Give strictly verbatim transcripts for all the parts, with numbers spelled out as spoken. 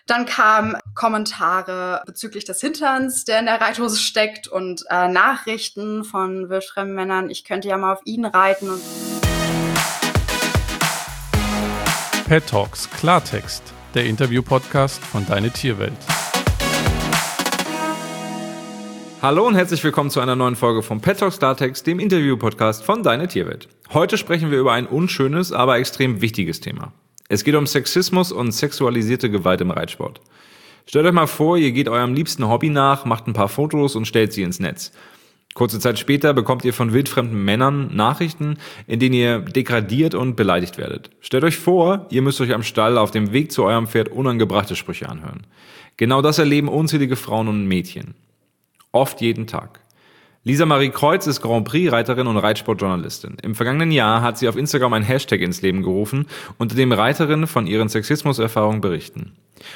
Dann kamen Kommentare bezüglich des Hinterns, der in der Reithose steckt, und äh, Nachrichten von wildfremden Männern, ich könnte ja mal auf ihn reiten. Und Pet Talks Klartext, der Interview-Podcast von Deine Tierwelt. Hallo und herzlich willkommen zu einer neuen Folge vom Pet Talks Klartext, dem Interview-Podcast von Deine Tierwelt. Heute sprechen wir über ein unschönes, aber extrem wichtiges Thema. Es geht um Sexismus und sexualisierte Gewalt im Reitsport. Stellt euch mal vor, ihr geht eurem liebsten Hobby nach, macht ein paar Fotos und stellt sie ins Netz. Kurze Zeit später bekommt ihr von wildfremden Männern Nachrichten, in denen ihr degradiert und beleidigt werdet. Stellt euch vor, ihr müsst euch am Stall auf dem Weg zu eurem Pferd unangebrachte Sprüche anhören. Genau das erleben unzählige Frauen und Mädchen. Oft jeden Tag. Lisa Marie Kreuz ist Grand Prix-Reiterin und Reitsportjournalistin. Im vergangenen Jahr hat sie auf Instagram ein Hashtag ins Leben gerufen, unter dem Reiterinnen von ihren Sexismuserfahrungen berichten.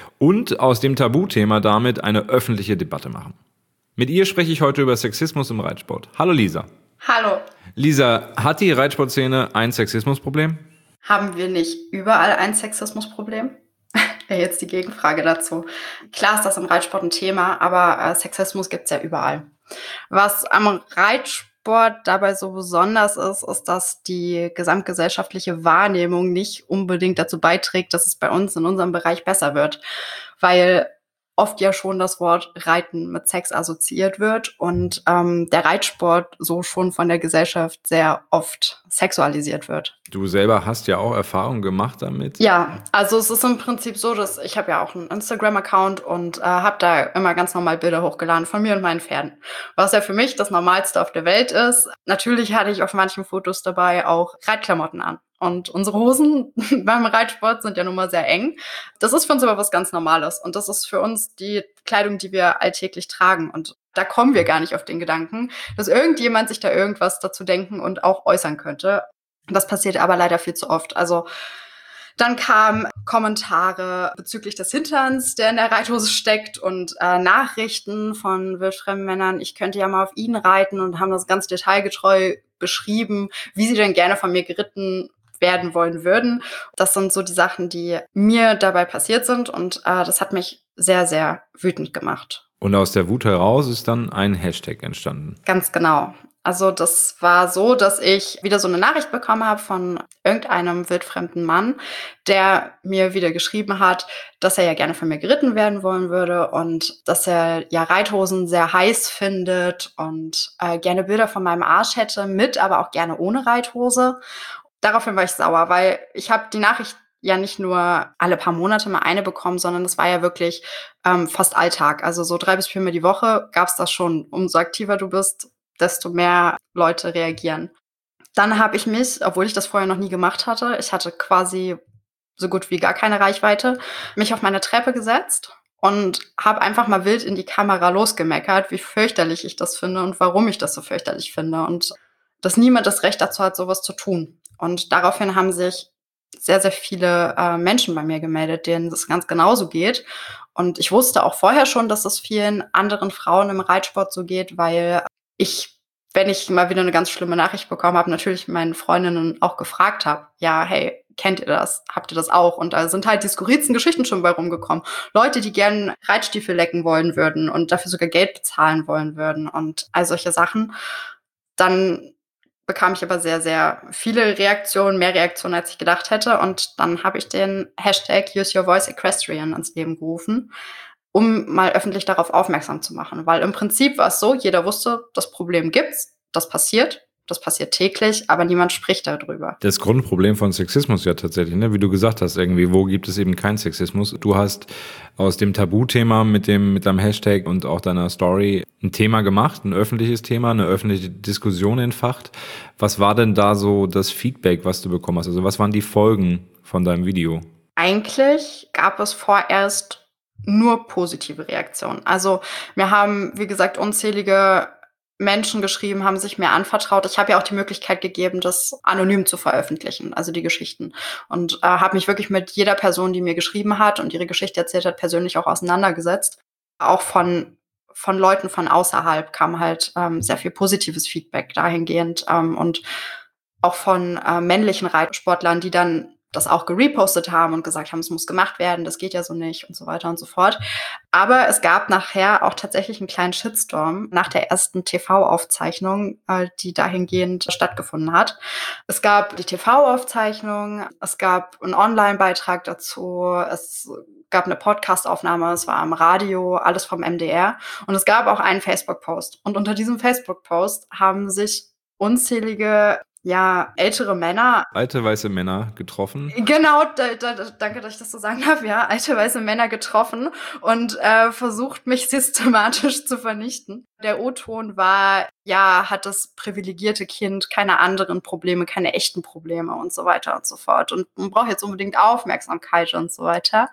Und aus dem Tabuthema damit eine öffentliche Debatte machen. Mit ihr spreche ich heute über Sexismus im Reitsport. Hallo Lisa. Hallo. Lisa, hat die Reitsportszene ein Sexismusproblem? Haben wir nicht überall ein Sexismusproblem? Ja, jetzt die Gegenfrage dazu. Klar ist das im Reitsport ein Thema, aber äh, Sexismus gibt es ja überall. Was am Reitsport dabei so besonders ist, ist, dass die gesamtgesellschaftliche Wahrnehmung nicht unbedingt dazu beiträgt, dass es bei uns in unserem Bereich besser wird, weil oft ja schon das Wort Reiten mit Sex assoziiert wird und ähm, der Reitsport so schon von der Gesellschaft sehr oft sexualisiert wird. Du selber hast ja auch Erfahrungen gemacht damit. Ja, also es ist im Prinzip so, dass ich habe ja auch einen Instagram-Account und äh, habe da immer ganz normal Bilder hochgeladen von mir und meinen Pferden. Was ja für mich das Normalste auf der Welt ist. Natürlich hatte ich auf manchen Fotos dabei auch Reitklamotten an. Und unsere Hosen beim Reitsport sind ja nun mal sehr eng. Das ist für uns aber was ganz Normales. Und das ist für uns die Kleidung, die wir alltäglich tragen. Und da kommen wir gar nicht auf den Gedanken, dass irgendjemand sich da irgendwas dazu denken und auch äußern könnte. Das passiert aber leider viel zu oft. Also dann kamen Kommentare bezüglich des Hinterns, der in der Reithose steckt, und äh, Nachrichten von wildfremden Männern, ich könnte ja mal auf ihn reiten, und haben das ganz detailgetreu beschrieben, wie sie denn gerne von mir geritten werden wollen würden. Das sind so die Sachen, die mir dabei passiert sind, und äh, das hat mich sehr, sehr wütend gemacht. Und aus der Wut heraus ist dann ein Hashtag entstanden. Ganz genau. Also das war so, dass ich wieder so eine Nachricht bekommen habe von irgendeinem wildfremden Mann, der mir wieder geschrieben hat, dass er ja gerne von mir geritten werden wollen würde und dass er ja Reithosen sehr heiß findet und äh, gerne Bilder von meinem Arsch hätte, mit, aber auch gerne ohne Reithose. Daraufhin war ich sauer, weil ich habe die Nachricht ja nicht nur alle paar Monate mal eine bekommen, sondern es war ja wirklich ähm, fast Alltag. Also so drei bis viermal die Woche gab es das schon. Umso aktiver du bist, desto mehr Leute reagieren. Dann habe ich mich, obwohl ich das vorher noch nie gemacht hatte, ich hatte quasi so gut wie gar keine Reichweite, mich auf meine Treppe gesetzt und habe einfach mal wild in die Kamera losgemeckert, wie fürchterlich ich das finde und warum ich das so fürchterlich finde und dass niemand das Recht dazu hat, sowas zu tun. Und daraufhin haben sich sehr, sehr viele äh, Menschen bei mir gemeldet, denen das ganz genauso geht. Und ich wusste auch vorher schon, dass es vielen anderen Frauen im Reitsport so geht, weil ich, wenn ich mal wieder eine ganz schlimme Nachricht bekommen habe, natürlich meinen Freundinnen auch gefragt habe, ja, hey, kennt ihr das? Habt ihr das auch? Und da sind halt die skurrilsten Geschichten schon bei rumgekommen. Leute, die gerne Reitstiefel lecken wollen würden und dafür sogar Geld bezahlen wollen würden und all solche Sachen. Dann bekam ich aber sehr, sehr viele Reaktionen, mehr Reaktionen, als ich gedacht hätte. Und dann habe ich den Hashtag Use Your Voice Equestrian ins Leben gerufen, um mal öffentlich darauf aufmerksam zu machen. Weil im Prinzip war es so, jeder wusste, das Problem gibt's, das passiert, das passiert täglich, aber niemand spricht darüber. Das Grundproblem von Sexismus ja tatsächlich, ne? Wie du gesagt hast, irgendwie, wo gibt es eben keinen Sexismus? Du hast aus dem Tabuthema mit dem mit deinem Hashtag und auch deiner Story ein Thema gemacht, ein öffentliches Thema, eine öffentliche Diskussion entfacht. Was war denn da so das Feedback, was du bekommen hast? Also was waren die Folgen von deinem Video? Eigentlich gab es vorerst nur positive Reaktionen. Also mir haben, wie gesagt, unzählige Menschen geschrieben, haben sich mir anvertraut. Ich habe ja auch die Möglichkeit gegeben, das anonym zu veröffentlichen, also die Geschichten. Und äh, habe mich wirklich mit jeder Person, die mir geschrieben hat und ihre Geschichte erzählt hat, persönlich auch auseinandergesetzt. Auch von von Leuten von außerhalb kam halt ähm, sehr viel positives Feedback dahingehend ähm, und auch von äh, männlichen Reitsportlern, die dann das auch gerepostet haben und gesagt haben, es muss gemacht werden, das geht ja so nicht und so weiter und so fort. Aber es gab nachher auch tatsächlich einen kleinen Shitstorm nach der ersten T V-Aufzeichnung, äh, die dahingehend stattgefunden hat. Es gab die T V-Aufzeichnung, es gab einen Online-Beitrag dazu, es gab eine Podcast-Aufnahme, es war am Radio, alles vom M D R. Und es gab auch einen Facebook-Post. Und unter diesem Facebook-Post haben sich unzählige, ja, ältere Männer, Alte weiße Männer getroffen. genau, da, da, danke, dass ich das so sagen darf, ja, alte weiße Männer getroffen und äh, versucht, mich systematisch zu vernichten. Der O-Ton war, ja, hat das privilegierte Kind keine anderen Probleme, keine echten Probleme und so weiter und so fort. Und man braucht jetzt unbedingt Aufmerksamkeit und so weiter.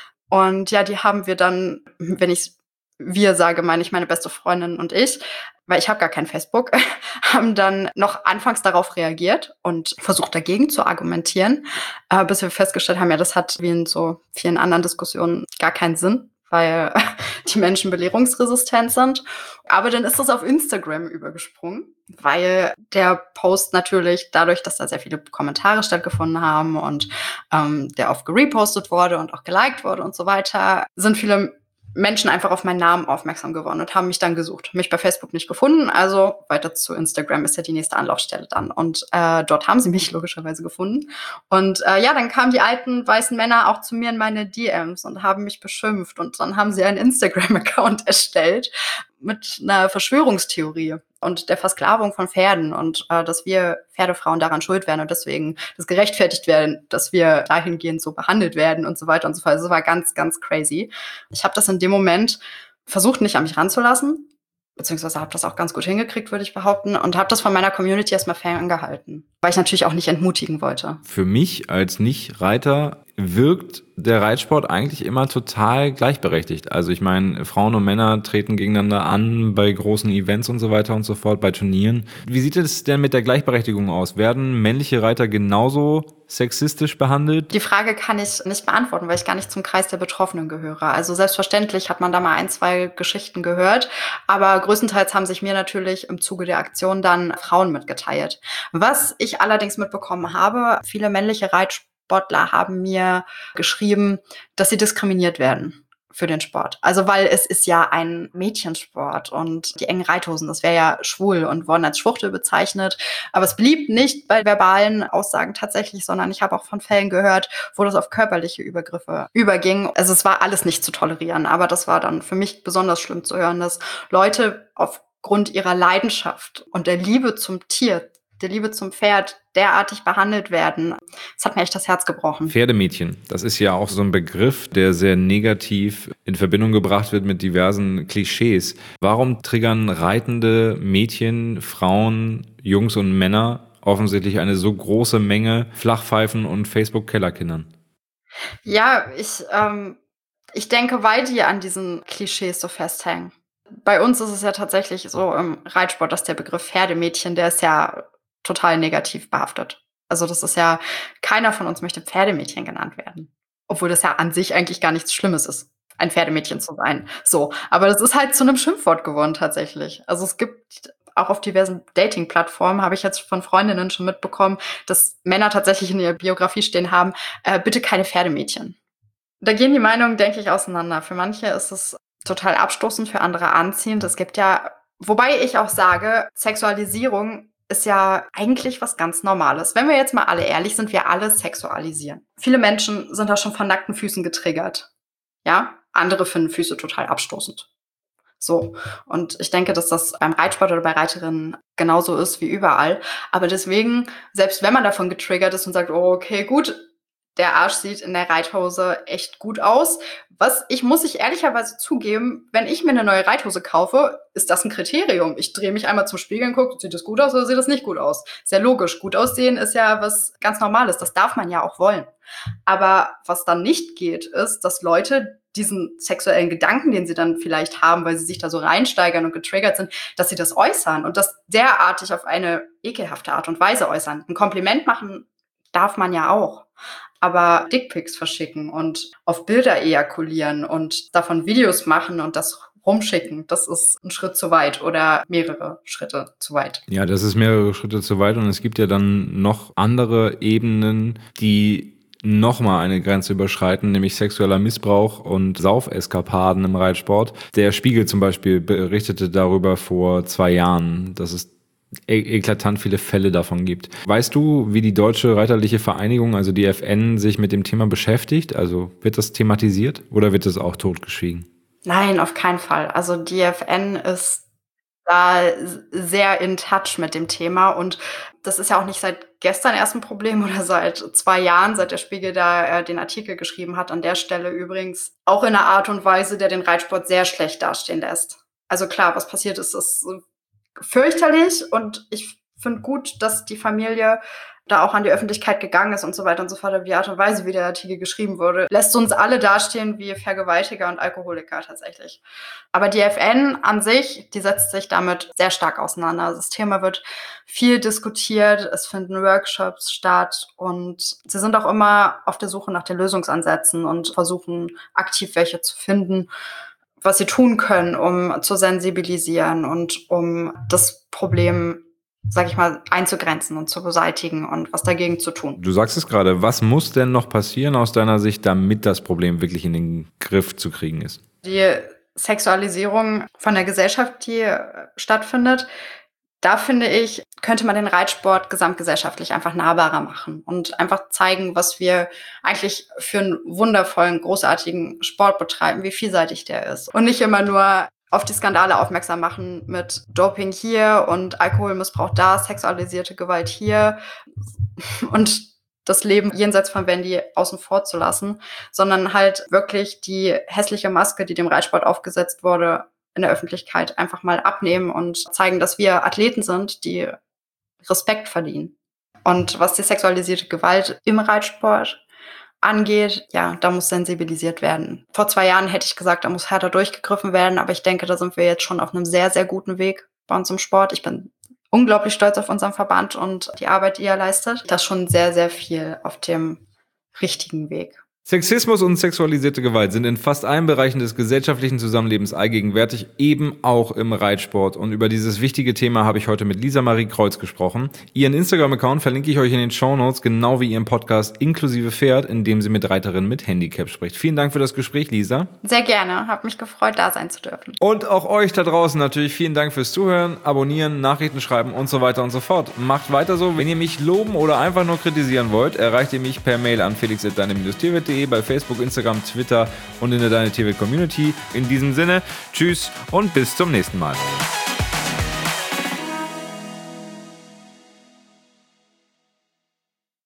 Und ja, die haben wir dann, wenn ich wir sage, meine ich meine beste Freundin und ich, weil ich habe gar kein Facebook, haben dann noch anfangs darauf reagiert und versucht dagegen zu argumentieren, äh, bis wir festgestellt haben, ja, das hat wie in so vielen anderen Diskussionen gar keinen Sinn, weil die Menschen belehrungsresistent sind. Aber dann ist das auf Instagram übergesprungen, weil der Post natürlich dadurch, dass da sehr viele Kommentare stattgefunden haben und ähm, der oft gerepostet wurde und auch geliked wurde und so weiter, sind viele Menschen einfach auf meinen Namen aufmerksam geworden und haben mich dann gesucht. Mich bei Facebook nicht gefunden, also weiter zu Instagram ist ja die nächste Anlaufstelle dann. Und äh, dort haben sie mich logischerweise gefunden. Und äh, ja, dann kamen die alten weißen Männer auch zu mir in meine D Ms und haben mich beschimpft. Und dann haben sie einen Instagram-Account erstellt mit einer Verschwörungstheorie und der Versklavung von Pferden und äh, dass wir Pferdefrauen daran schuld werden und deswegen das gerechtfertigt werden, dass wir dahingehend so behandelt werden und so weiter und so fort. Also es war ganz, ganz crazy. Ich habe das in dem Moment versucht, nicht an mich ranzulassen, beziehungsweise habe das auch ganz gut hingekriegt, würde ich behaupten, und habe das von meiner Community erstmal ferngehalten, weil ich natürlich auch nicht entmutigen wollte. Für mich als Nicht-Reiter wirkt der Reitsport eigentlich immer total gleichberechtigt. Also ich meine, Frauen und Männer treten gegeneinander an bei großen Events und so weiter und so fort, bei Turnieren. Wie sieht es denn mit der Gleichberechtigung aus? Werden männliche Reiter genauso sexistisch behandelt? Die Frage kann ich nicht beantworten, weil ich gar nicht zum Kreis der Betroffenen gehöre. Also selbstverständlich hat man da mal ein, zwei Geschichten gehört, aber größtenteils haben sich mir natürlich im Zuge der Aktion dann Frauen mitgeteilt. Was ich allerdings mitbekommen habe, viele männliche Reitsportler haben mir geschrieben, dass sie diskriminiert werden für den Sport. Also weil es ist ja ein Mädchensport und die engen Reithosen, das wäre ja schwul und wurden als Schwuchtel bezeichnet. Aber es blieb nicht bei verbalen Aussagen tatsächlich, sondern ich habe auch von Fällen gehört, wo das auf körperliche Übergriffe überging. Also es war alles nicht zu tolerieren, aber das war dann für mich besonders schlimm zu hören, dass Leute aufgrund ihrer Leidenschaft und der Liebe zum Tier, der Liebe zum Pferd derartig behandelt werden. Das hat mir echt das Herz gebrochen. Pferdemädchen, das ist ja auch so ein Begriff, der sehr negativ in Verbindung gebracht wird mit diversen Klischees. Warum triggern reitende Mädchen, Frauen, Jungs und Männer offensichtlich eine so große Menge Flachpfeifen und Facebook-Kellerkindern? Ja, ich, ähm, ich denke, weil die an diesen Klischees so festhängen. Bei uns ist es ja tatsächlich so im Reitsport, dass der Begriff Pferdemädchen, der ist ja total negativ behaftet. Also das ist ja, keiner von uns möchte Pferdemädchen genannt werden. Obwohl das ja an sich eigentlich gar nichts Schlimmes ist, ein Pferdemädchen zu sein. So, aber das ist halt zu einem Schimpfwort geworden tatsächlich. Also es gibt auch auf diversen Dating-Plattformen, habe ich jetzt von Freundinnen schon mitbekommen, dass Männer tatsächlich in ihrer Biografie stehen haben, äh, bitte keine Pferdemädchen. Da gehen die Meinungen, denke ich, auseinander. Für manche ist es total abstoßend, für andere anziehend. Es gibt ja, wobei ich auch sage, Sexualisierung ist ja eigentlich was ganz Normales. Wenn wir jetzt mal alle ehrlich sind, wir alle sexualisieren. Viele Menschen sind da schon von nackten Füßen getriggert. Ja, andere finden Füße total abstoßend. So, und ich denke, dass das beim Reitsport oder bei Reiterinnen genauso ist wie überall. Aber deswegen, selbst wenn man davon getriggert ist und sagt, oh, okay, gut, der Arsch sieht in der Reithose echt gut aus. Was ich, muss ich ehrlicherweise zugeben, wenn ich mir eine neue Reithose kaufe, ist das ein Kriterium. Ich drehe mich einmal zum Spiegel und gucke, sieht das gut aus oder sieht das nicht gut aus? Sehr logisch. Gut aussehen ist ja was ganz Normales. Das darf man ja auch wollen. Aber was dann nicht geht, ist, dass Leute diesen sexuellen Gedanken, den sie dann vielleicht haben, weil sie sich da so reinsteigern und getriggert sind, dass sie das äußern und das derartig auf eine ekelhafte Art und Weise äußern. Ein Kompliment machen darf man ja auch. Aber Dickpics verschicken und auf Bilder ejakulieren und davon Videos machen und das rumschicken, das ist ein Schritt zu weit oder mehrere Schritte zu weit. Ja, das ist mehrere Schritte zu weit und es gibt ja dann noch andere Ebenen, die nochmal eine Grenze überschreiten, nämlich sexueller Missbrauch und Saufeskapaden im Reitsport. Der Spiegel zum Beispiel berichtete darüber vor zwei Jahren, dass es e- eklatant viele Fälle davon gibt. Weißt du, wie die Deutsche Reiterliche Vereinigung, also die F N, sich mit dem Thema beschäftigt? Also wird das thematisiert oder wird es auch totgeschwiegen? Nein, auf keinen Fall. Also die F N ist da sehr in touch mit dem Thema und das ist ja auch nicht seit gestern erst ein Problem oder seit zwei Jahren, seit der Spiegel da äh, den Artikel geschrieben hat. An der Stelle übrigens auch in einer Art und Weise, der den Reitsport sehr schlecht dastehen lässt. Also klar, was passiert ist, ist fürchterlich und ich finde gut, dass die Familie da auch an die Öffentlichkeit gegangen ist und so weiter und so fort. Aber die Art und Weise, wie der Artikel geschrieben wurde, lässt uns alle dastehen wie Vergewaltiger und Alkoholiker tatsächlich. Aber die F N an sich, die setzt sich damit sehr stark auseinander. Also das Thema wird viel diskutiert, es finden Workshops statt und sie sind auch immer auf der Suche nach den Lösungsansätzen und versuchen aktiv welche zu finden, was sie tun können, um zu sensibilisieren und um das Problem, sag ich mal, einzugrenzen und zu beseitigen und was dagegen zu tun. Du sagst es gerade, was muss denn noch passieren aus deiner Sicht, damit das Problem wirklich in den Griff zu kriegen ist? Die Sexualisierung von der Gesellschaft, die stattfindet, da finde ich, könnte man den Reitsport gesamtgesellschaftlich einfach nahbarer machen und einfach zeigen, was wir eigentlich für einen wundervollen, großartigen Sport betreiben, wie vielseitig der ist. Und nicht immer nur auf die Skandale aufmerksam machen mit Doping hier und Alkoholmissbrauch da, sexualisierte Gewalt hier und das Leben jenseits von Wendy außen vor zu lassen, sondern halt wirklich die hässliche Maske, die dem Reitsport aufgesetzt wurde, in der Öffentlichkeit einfach mal abnehmen und zeigen, dass wir Athleten sind, die Respekt verdienen. Und was die sexualisierte Gewalt im Reitsport angeht, ja, da muss sensibilisiert werden. Vor zwei Jahren hätte ich gesagt, da muss härter durchgegriffen werden, aber ich denke, da sind wir jetzt schon auf einem sehr, sehr guten Weg bei uns im Sport. Ich bin unglaublich stolz auf unseren Verband und die Arbeit, die er leistet. Das ist schon sehr, sehr viel auf dem richtigen Weg. Sexismus und sexualisierte Gewalt sind in fast allen Bereichen des gesellschaftlichen Zusammenlebens allgegenwärtig, eben auch im Reitsport. Und über dieses wichtige Thema habe ich heute mit Lisa Marie Kreuz gesprochen. Ihren Instagram-Account verlinke ich euch in den Shownotes, genau wie ihren Podcast inklusive Pferd, in dem sie mit Reiterinnen mit Handicap spricht. Vielen Dank für das Gespräch, Lisa. Sehr gerne, habe mich gefreut, da sein zu dürfen. Und auch euch da draußen natürlich vielen Dank fürs Zuhören, Abonnieren, Nachrichten schreiben und so weiter und so fort. Macht weiter so. Wenn ihr mich loben oder einfach nur kritisieren wollt, erreicht ihr mich per Mail an felix at deine tierwelt punkt de, bei Facebook, Instagram, Twitter und in der Deine Tierwelt Community. In diesem Sinne, tschüss und bis zum nächsten Mal.